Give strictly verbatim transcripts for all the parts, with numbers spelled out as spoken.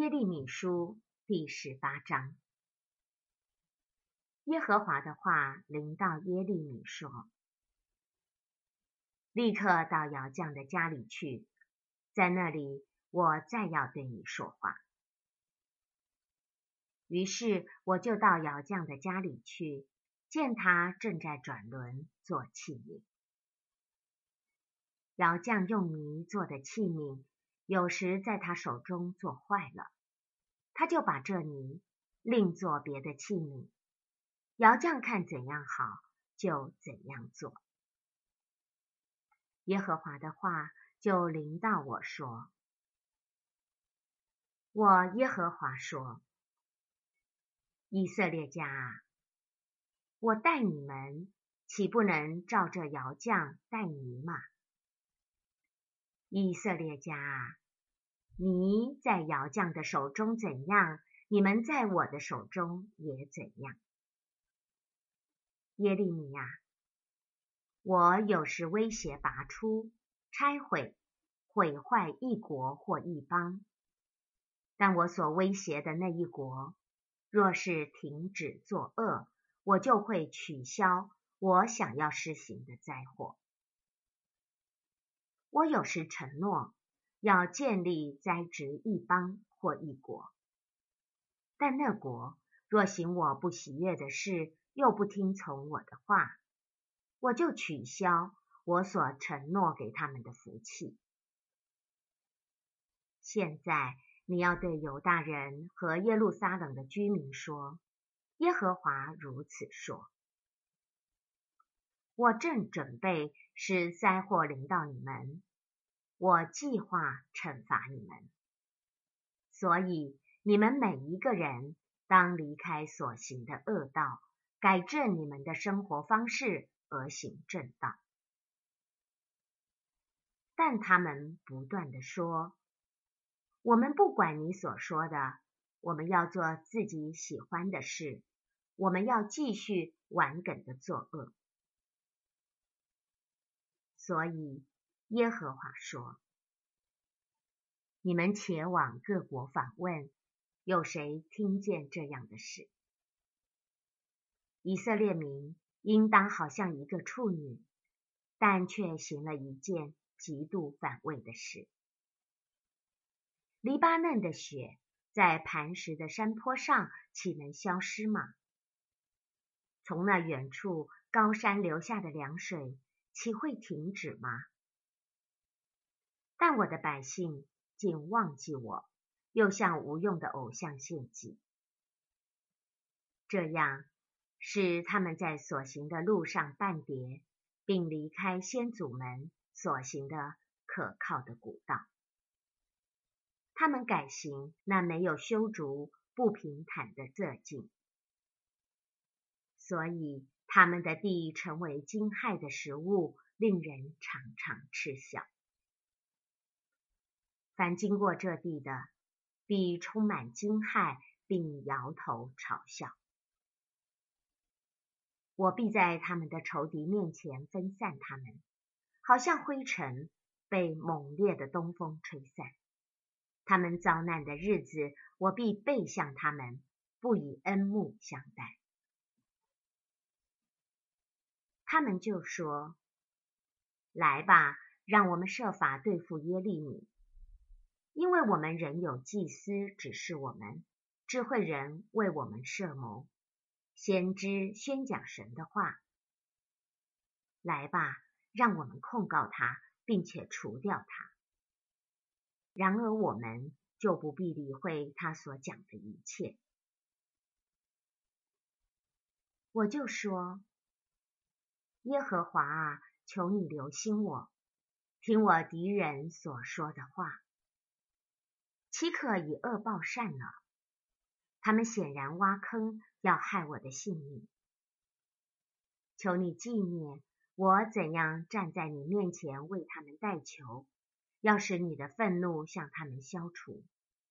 耶利米书第十八章。耶和华的话临到耶利米说：立刻到窑匠的家里去，在那里我再要对你说话。于是我就到窑匠的家里去，见他正在转轮做器皿。窑匠用泥做的器皿，有时在他手中做坏了，他就把这泥另做别的器皿。窑匠看怎样好，就怎样做。耶和华的话就临到我说：我耶和华说，以色列家啊，我待你们，岂不能照着窑匠待泥吗？以色列家啊，泥在窑匠的手中怎样，你们在我的手中也怎样。耶利米啊，我有时威胁拔出，拆毁，毁坏一国或一邦，但我所威胁的那一国，若是停止作恶，我就会取消我想要施行的灾祸。我有时承诺要建立栽植一邦或一国，但那国若行我不喜悦的事，又不听从我的话，我就取消我所承诺给他们的福气。现在你要对犹大人和耶路撒冷的居民说，耶和华如此说：我正准备使灾祸临到你们，我计划惩罚你们，所以你们每一个人当离开所行的恶道，改正你们的生活方式，而行正道。但他们不断地说，我们不管你所说的，我们要做自己喜欢的事，我们要继续顽梗地作恶。所以耶和华说，你们且往各国访问，有谁听见这样的事？以色列民应当好像一个处女，但却行了一件极度反胃的事。黎巴嫩的雪在磐石的山坡上岂能消失吗？从那远处高山流下的凉水岂会停止吗？但我的百姓竟忘记我，又向无用的偶像献祭，这样使他们在所行的路上半跌，并离开先祖们所行的可靠的古道。他们改行那没有修筑不平坦的仄径，所以他们的地成为惊骇的食物，令人常常嗤笑。凡经过这地的，必充满惊骇，并摇头嘲笑。我必在他们的仇敌面前分散他们，好像灰尘被猛烈的东风吹散。他们遭难的日子，我必背向他们，不以恩慕相待。他们就说，来吧，让我们设法对付耶利米，因为我们仍有祭司指示我们，智慧人为我们设谋，先知宣讲神的话。来吧，让我们控告他，并且除掉他。然而我们就不必理会他所讲的一切。我就说，耶和华啊，求你留心我，听我敌人所说的话。岂可以恶报善呢？他们显然挖坑，要害我的性命。求你纪念我怎样站在你面前为他们代求，要使你的愤怒向他们消除。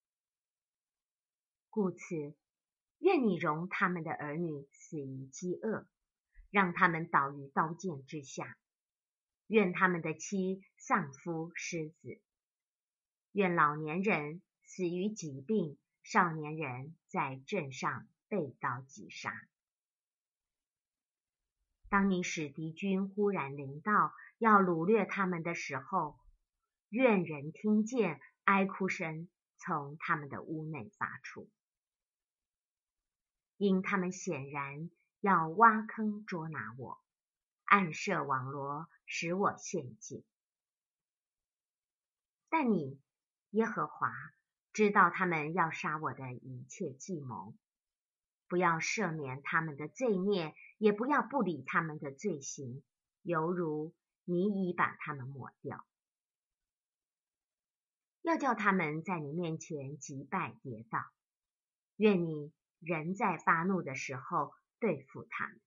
故此，愿你容他们的儿女死于饥饿，让他们倒于刀剑之下。愿他们的妻丧夫失子，愿老年人死于疾病，少年人在镇上被刀击杀。当你使敌军忽然临到，要掳掠他们的时候，愿人听见哀哭声从他们的屋内发出，因他们显然要挖坑捉拿我，暗设网罗使我陷阱。但你，耶和华，知道他们要杀我的一切计谋，不要赦免他们的罪孽，也不要不理他们的罪行，犹如你已把他们抹掉。要叫他们在你面前击败跌倒，愿你仍在发怒的时候对付他们。